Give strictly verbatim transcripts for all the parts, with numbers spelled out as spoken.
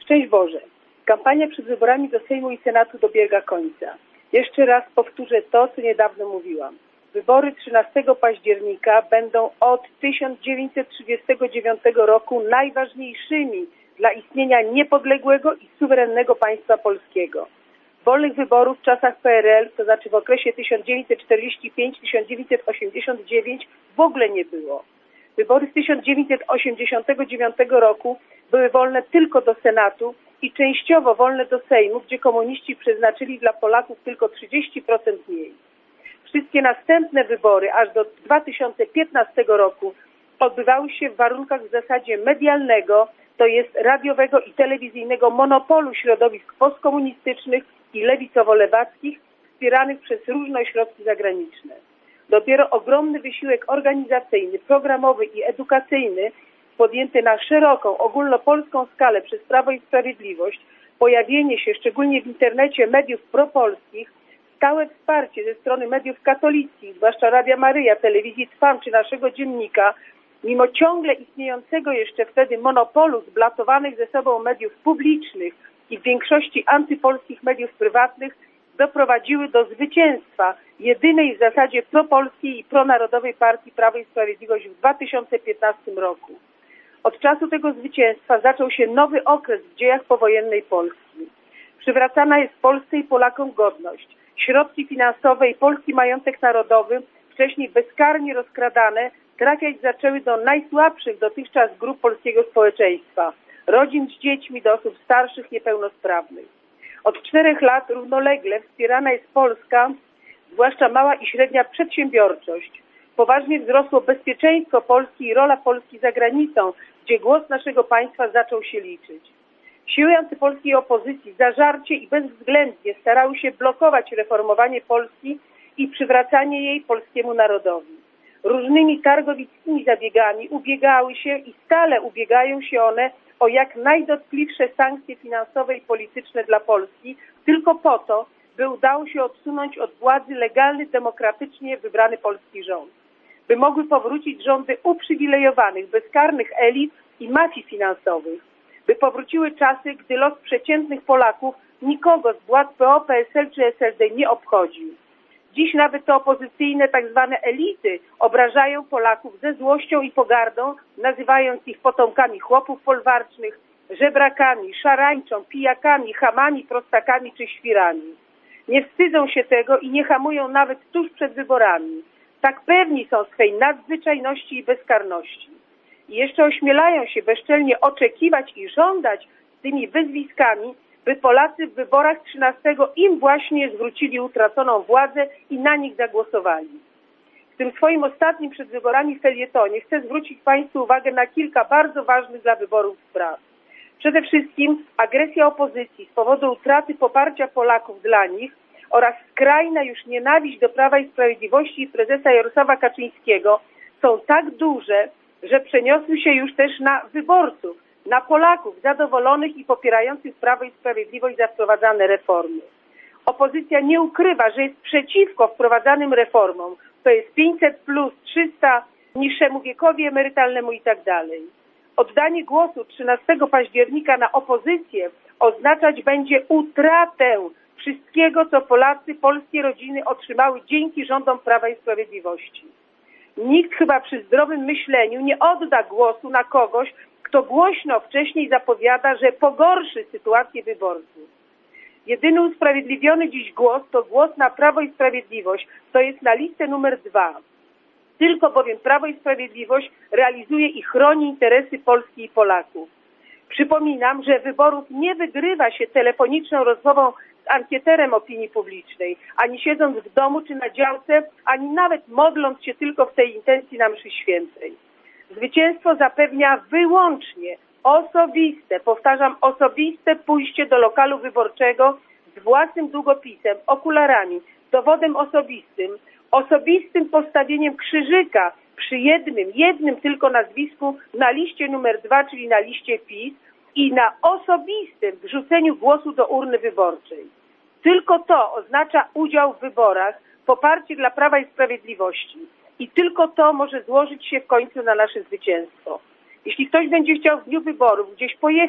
Szczęść Boże. Kampania przed wyborami do Sejmu i Senatu dobiega końca. Jeszcze raz powtórzę to, co niedawno mówiłam. Wybory trzynastego października będą od tysiąc dziewięćset trzydziestego dziewiątego roku najważniejszymi dla istnienia niepodległego i suwerennego państwa polskiego. Wolnych wyborów w czasach P R L, to znaczy w okresie tysiąc dziewięćset czterdziesty piąty do tysiąc dziewięćset osiemdziesiątego dziewiątego w ogóle nie było. Wybory z tysiąc dziewięćset osiemdziesiątego dziewiątego roku były wolne tylko do Senatu i częściowo wolne do Sejmu, gdzie komuniści przeznaczyli dla Polaków tylko trzydzieści procent miejsc. Wszystkie następne wybory aż do dwa tysiące piętnastego roku odbywały się w warunkach w zasadzie medialnego, to jest radiowego i telewizyjnego monopolu środowisk postkomunistycznych i lewicowo-lewackich wspieranych przez różne ośrodki zagraniczne. Dopiero ogromny wysiłek organizacyjny, programowy i edukacyjny podjęty na szeroką, ogólnopolską skalę przez Prawo i Sprawiedliwość, pojawienie się szczególnie w internecie mediów propolskich, stałe wsparcie ze strony mediów katolickich, zwłaszcza Radia Maryja, Telewizji Trwam czy naszego dziennika, mimo ciągle istniejącego jeszcze wtedy monopolu zblatowanych ze sobą mediów publicznych i w większości antypolskich mediów prywatnych, doprowadziły do zwycięstwa jedynej w zasadzie propolskiej i pronarodowej partii Prawo i Sprawiedliwość w dwa tysiące piętnastym roku. Od czasu tego zwycięstwa zaczął się nowy okres w dziejach powojennej Polski. Przywracana jest Polsce i Polakom godność. Środki finansowe i polski majątek narodowy, wcześniej bezkarnie rozkradane, trafiać zaczęły do najsłabszych dotychczas grup polskiego społeczeństwa, rodzin z dziećmi do osób starszych, niepełnosprawnych. Od czterech lat równolegle wspierana jest Polska, zwłaszcza mała i średnia przedsiębiorczość. Poważnie wzrosło bezpieczeństwo Polski i rola Polski za granicą, gdzie głos naszego państwa zaczął się liczyć. Siły antypolskiej opozycji zażarcie i bezwzględnie starały się blokować reformowanie Polski i przywracanie jej polskiemu narodowi. Różnymi targowickimi zabiegami ubiegały się i stale ubiegają się one o jak najdotkliwsze sankcje finansowe i polityczne dla Polski, tylko po to, by udało się odsunąć od władzy legalny, demokratycznie wybrany polski rząd. By mogły powrócić rządy uprzywilejowanych, bezkarnych elit i mafii finansowych. By powróciły czasy, gdy los przeciętnych Polaków nikogo z władz P O, P S L czy S L D nie obchodził. Dziś nawet te opozycyjne tak zwane elity obrażają Polaków ze złością i pogardą, nazywając ich potomkami chłopów folwarcznych, żebrakami, szarańczą, pijakami, chamami, prostakami czy świrami. Nie wstydzą się tego i nie hamują nawet tuż przed wyborami. Tak pewni są swej nadzwyczajności i bezkarności. I jeszcze ośmielają się bezczelnie oczekiwać i żądać z tymi wyzwiskami, by Polacy w wyborach trzynastego im właśnie zwrócili utraconą władzę i na nich zagłosowali. W tym swoim ostatnim przed wyborami felietonie chcę zwrócić Państwu uwagę na kilka bardzo ważnych dla wyborów spraw. Przede wszystkim agresja opozycji z powodu utraty poparcia Polaków dla nich oraz skrajna już nienawiść do Prawa i Sprawiedliwości i prezesa Jarosława Kaczyńskiego są tak duże, że przeniosły się już też na wyborców, na Polaków zadowolonych i popierających Prawo i Sprawiedliwość za wprowadzane reformy. Opozycja nie ukrywa, że jest przeciwko wprowadzanym reformom, to jest pięćset plus, trzysta niższemu wiekowi emerytalnemu i tak dalej. Oddanie głosu trzynastego października na opozycję oznaczać będzie utratę wszystkiego, co Polacy, polskie rodziny otrzymały dzięki rządom Prawa i Sprawiedliwości. Nikt chyba przy zdrowym myśleniu nie odda głosu na kogoś, kto głośno wcześniej zapowiada, że pogorszy sytuację wyborców. Jedyny usprawiedliwiony dziś głos to głos na Prawo i Sprawiedliwość, to jest na listę numer dwa. Tylko bowiem Prawo i Sprawiedliwość realizuje i chroni interesy Polski i Polaków. Przypominam, że wyborów nie wygrywa się telefoniczną rozmową z ankieterem opinii publicznej, ani siedząc w domu czy na działce, ani nawet modląc się tylko w tej intencji na mszy świętej. Zwycięstwo zapewnia wyłącznie osobiste, powtarzam, osobiste pójście do lokalu wyborczego z własnym długopisem, okularami, dowodem osobistym, osobistym postawieniem krzyżyka przy jednym, jednym tylko nazwisku na liście numer dwa, czyli na liście PiS i na osobistym wrzuceniu głosu do urny wyborczej. Tylko to oznacza udział w wyborach, poparcie dla Prawa i Sprawiedliwości. I tylko to może złożyć się w końcu na nasze zwycięstwo. Jeśli ktoś będzie chciał w dniu wyborów gdzieś pojechać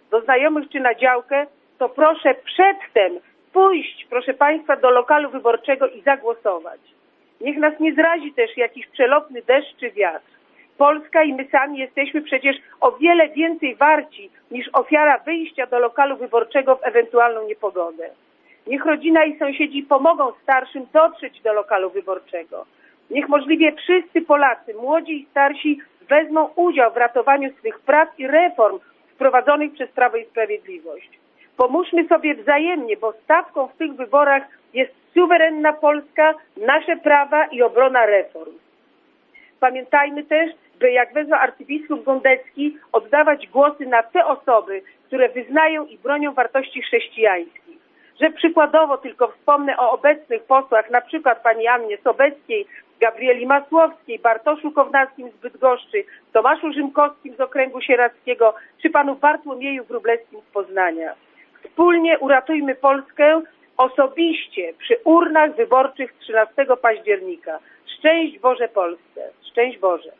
do znajomych czy na działkę, to proszę przedtem pójść, proszę Państwa, do lokalu wyborczego i zagłosować. Niech nas nie zrazi też jakiś przelotny deszcz czy wiatr. Polska i my sami jesteśmy przecież o wiele więcej warci niż ofiara wyjścia do lokalu wyborczego w ewentualną niepogodę. Niech rodzina i sąsiedzi pomogą starszym dotrzeć do lokalu wyborczego. Niech możliwie wszyscy Polacy, młodzi i starsi, wezmą udział w ratowaniu swych praw i reform wprowadzonych przez Prawo i Sprawiedliwość. Pomóżmy sobie wzajemnie, bo stawką w tych wyborach jest suwerenna Polska, nasze prawa i obrona reform. Pamiętajmy też, by jak wezwał arcybiskup Gondecki, oddawać głosy na te osoby, które wyznają i bronią wartości chrześcijańskich. Że przykładowo tylko wspomnę o obecnych posłach, na przykład pani Annie Sobeckiej, Gabrieli Masłowskiej, Bartoszu Kownackim z Bydgoszczy, Tomaszu Rzymkowskim z okręgu sieradzkiego, czy panu Bartłomieju Wróblewskim z Poznania. Wspólnie uratujmy Polskę osobiście przy urnach wyborczych trzynastego października. Szczęść Boże Polsce! Szczęść Boże!